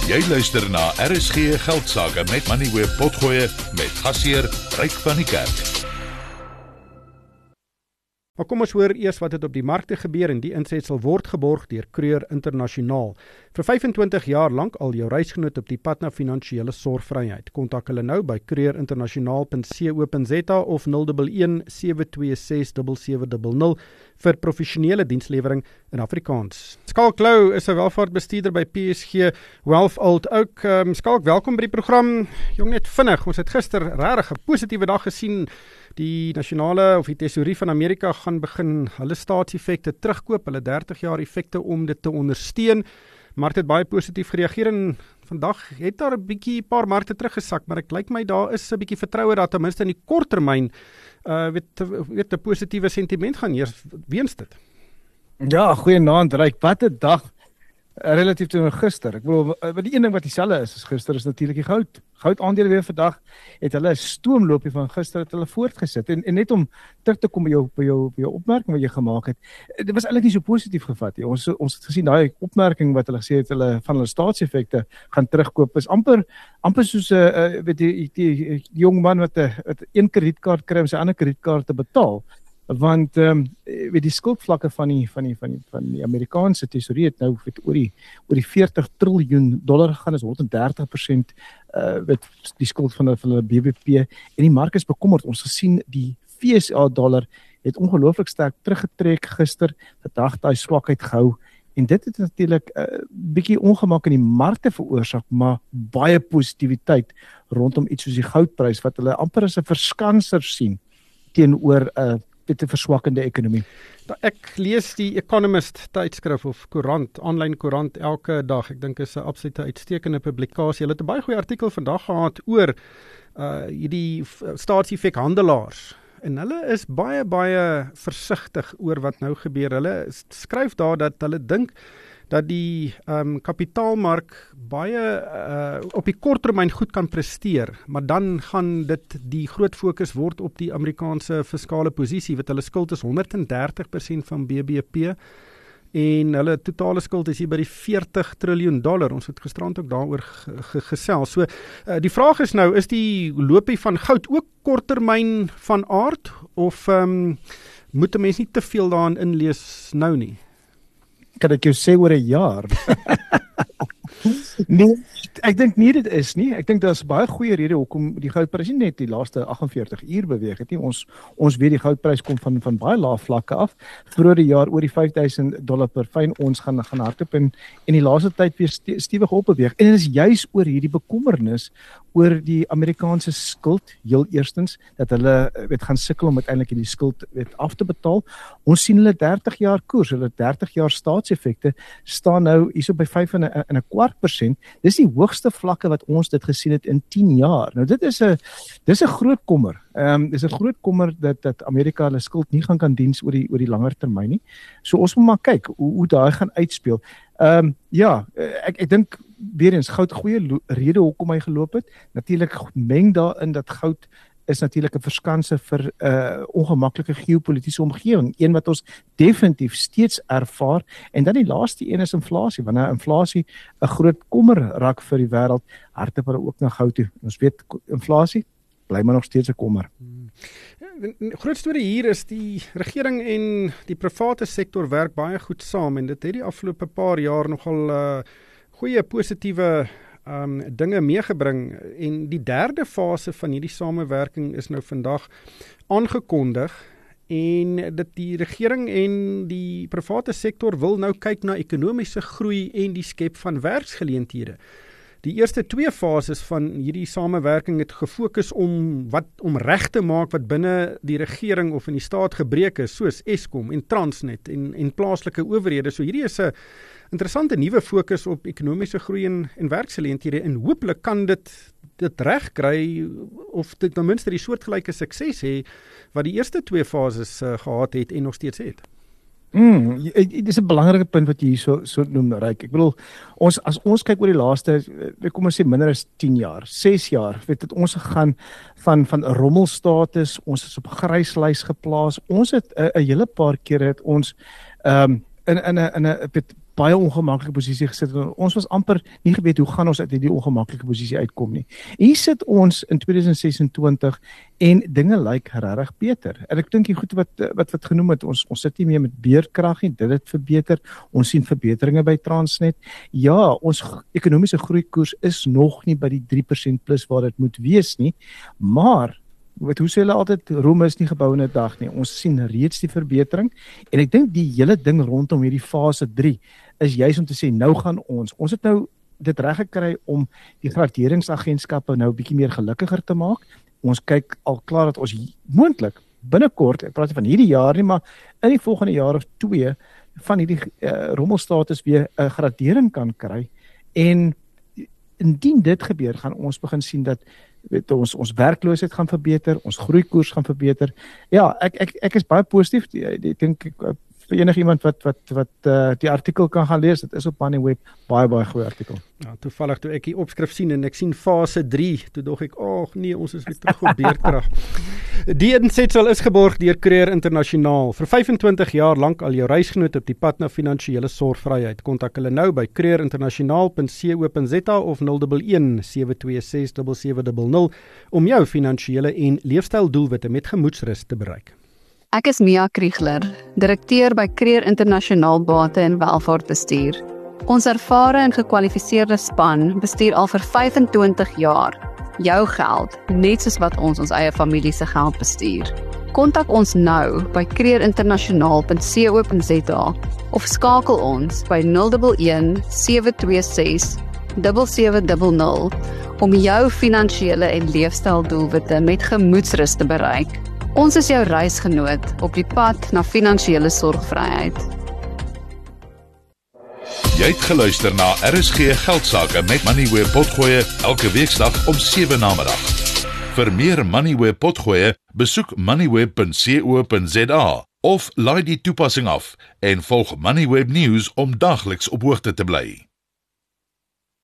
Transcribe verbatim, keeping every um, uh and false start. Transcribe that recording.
Jy luister na R S G Geldsaake met Moneyweb Potgoe met gasheer Ryk van die Kerk. Maar kom ons hoor eers wat het op die markte gebeur en die insetsel word geborg deur Kreur Internasionaal. Vir vyf-en-twintig jaar lank al jou reisgenoot op die pad na finansiële sorgvryheid. Kontak hulle nou by kreur internasionaal punt co punt za of nul een een sewe twee ses sewe sewe nul nul vir professionele dienslewering in Afrikaans. Skalk Lou is 'n welvaartbestuurder by P S G Wealth Old Oak. Um, Skalk, welkom by die program. Jong, net vinnig, ons het gister regtig 'n positiewe dag gesien. Die nasionale of die tesourie van Amerika gaan begin hulle staatseffekte terugkoop, hulle dertig jaar effekte om dit te ondersteun. Mark het baie positief gereageer en vandag het daar 'n bietjie paar markte teruggesak, maar ek lyk my daar is 'n bietjie vertroue dat ten minste in die kort termyn uh, weet weet 'n positiewe sentiment gaan heers weens dit. Ja, goeienaand Ryk, wat 'n dag relatief te gister. Ek bedoel, die een ding wat dieselfde is as gister is natuurlik die goud. Goud aandele weer vandag het hulle 'n stoomloopie van gister het hulle voortgesit. En, en net om terug te kom by jou by jou by jou opmerking wat jy gemaak het. Dit was eintlik nie so positief gevat nie. Ons ons het gesien daai opmerking wat hulle gesê het hulle van hulle staatseffekte gaan terugkoop is amper amper soos 'n uh, weet jy die, die, die jong man wat 'n een kredietkaart kry om sy ander kredietkaart te betaal. Want ehm um, weet die skuldvlakke van die van die van die van die Amerikaanse tesourie het nou weet oor die oor die veertig triljoen dollar gegaan, is honderddertig persent uh weet die skuld van hulle van hulle B B P en die mark is bekommerd. Ons gesien die V S A dollar het ongelooflik sterk teruggetrek gister, vandag daai swakheid gehou en dit het natuurlik 'n uh, bietjie ongemak in die markte veroorsaak, maar baie positiwiteit rondom iets soos die goudprys wat hulle amper as 'n verskanser sien teenoor 'n uh, dit 'n verswakkende ekonomie. Ek lees die Economist tydskrif of koerant, aanlyn koerant elke dag. Ek dink is 'n absolute uitstekende publikasie. Hulle het 'n baie goeie artikel vandag gehad oor uh hierdie staatseffek handelaars. En hulle is baie baie versigtig oor wat nou gebeur. Hulle skryf daar dat hulle dink dat die um, kapitaalmark baie uh, op die korttermyn goed kan presteer, maar dan gaan dit die groot fokus word op die Amerikaanse fiskale posisie, wat hulle skuld is honderddertig persent van B B P en hulle totale skuld is hier by die veertig triljoen dollar. Ons het gisterand ook daaroor gesels. So uh, die vraag is nou, is die loopie van goud ook korttermyn van aard of um, moet 'n mens nie te veel daarin inlees nou nie? Kan ek jou sê oor 'n jaar? Nee, ek dink nie dit is nie. Ek dink daar's baie goeie rede hoekom die goudprys nie net die laaste agt-en-veertig uur beweeg het nie. Ons ons weet die goudprys kom van van baie lae vlakke af. Vroeër die jaar oor die vyf duisend dollar per fyn ons gaan gaan hardloop en in die laaste tyd weer ste, stewig opbeweeg. En dit is juis oor hierdie bekommernis oor die Amerikaanse skuld, heel eerstens dat hulle weet gaan sukkel om uiteindelik die skuld weet af te betaal. Ons sien hulle dertig jaar koers, hulle dertig jaar staatseffekte staan nou hierso by vyf en 'n kwart persent. Dis die hoogste vlakke wat ons dit gesien het in tien jaar. Nou dit is 'n dis 'n groot kommer. Ehm um, dis 'n groot kommer dat dat Amerika hulle skuld nie gaan kan diens oor die oor die langer termyn nie. So ons moet maar kyk hoe hoe daai gaan uitspeel. Ehm um, ja, ek ek dink weer eens goud goeie rede hoekom hy geloop het. Natuurlik meng daarin dat goud is natuurlik 'n verskanse vir 'n uh, ongemaklike geopolitiese omgewing, een wat ons definitief steeds ervaar. En dan die laaste een is inflasie. Wanneer inflasie 'n groot kommer raak vir die wêreld, hardloop hulle ook na goud toe. Ons weet inflasie bly maar nog steeds 'n kommer. Hmm. Groot storie hier is die regering en die private sektor werk baie goed saam en dit het die afgelope paar jaar nogal uh, goeie positiewe Um, dinge meegebring en die derde fase van hierdie samewerking is nou vandag aangekondig en dat die regering en die private sektor wil nou kyk na ekonomiese groei en die skep van werksgeleenthede. Die eerste twee fases van hierdie samewerking het gefokus om wat om reg te maak wat binne die regering of in die staat gebreek is, soos Eskom en Transnet en en plaaslike owerhede. So hierdie is 'n interessante nuwe fokus op ekonomiese groei en, en werksgeleenthede en hooplik kan dit dit reg kry of dit ten minste die soortgelyke sukses hê wat die eerste twee fases uh, gehad het en nog steeds het. Mm, dit is 'n belangrike punt wat jy hier so so noem, Ryk. Ek bedoel, ons as ons kyk oor die laaste, kom ons sê minder as tien jaar, ses jaar, weet dit ons gegaan van van 'n rommelstatus, ons is op gryslys geplaas. Ons het 'n hele paar keer het ons ehm um, in in 'n in 'n baie ongemaklike posisie gesit en ons was amper nie geweet hoe gaan ons uit hierdie ongemaklike posisie uitkom nie. Hier sit ons in twintig sesentwintig en dinge lyk regtig beter. En ek dink die goed wat wat wat genoem het, ons ons sit nie meer met beerkrag nie, dit het verbeter. Ons sien verbeteringe by Transnet. Ja, ons ekonomiese groeikoers is nog nie by die drie persent plus waar dit moet wees nie, maar wat hoe sê hulle altyd, Rome is nie gebou in 'n dag nie. Ons sien reeds die verbetering en ek dink die hele ding rondom hierdie fase drie is juis om te sê nou gaan ons. Ons het nou dit reg gekry om die graderingsagentskappe nou 'n bietjie meer gelukkiger te maak. Ons kyk al klaar dat ons moontlik binnekort, ek praat van hierdie jaar nie, maar in die volgende jaar of twee van hierdie uh, rommelstatus weer 'n uh, gradering kan kry en indien dit gebeur, gaan ons begin sien dat weet, ons ons werkloosheid gaan verbeter, ons groeikoers gaan verbeter. Ja, ek ek ek is baie positief. Ek dink vir enigiemand wat wat wat uh, die artikel kan gaan lees, dit is op Moneyweb, baie baie goeie artikel. Ja, toevallig toe ek die opskrif sien en ek sien fase drie, toe dog ek, ag nee, ons is weer terug op beerkrag. Die insetsel is geborg deur Creer Internasionaal. Vir vyfentwintig jaar lank al jou reisgenoot op die pad na finansiële sorgvryheid. Kontak hulle nou by creer internasionaal punt co punt za of nul een een sewe twee ses sewe sewe nul nul om jou finansiële en leefstyldoelwitte met gemoedsrus te bereik. Ek is Mia Kriegler, direkteur by Creer Internasionaal Bate en Welvaartbestuur. Ons ervare en gekwalifiseerde span bestuur al vir vyfentwintig jaar jou geld, net soos wat ons ons eie familie se geld bestuur. Kontak ons nou by creer internasionaal punt co punt za of skakel ons by nul een een sewe twee ses sewe sewe nul nul om jou finansiële en leefstyldoelwitte met gemoedsrus te bereik. Ons is jou reisgenoot op die pad na finansiële sorgvryheid. Jy het geluister na R S G Geldsaake met Moneyweb Potgoe elke weeksdag om sewe namiddag. Vir meer Moneyweb Potgoe, besoek moneyweb punt co punt za of laai die toepassing af en volg Moneyweb News om dagliks op hoogte te bly.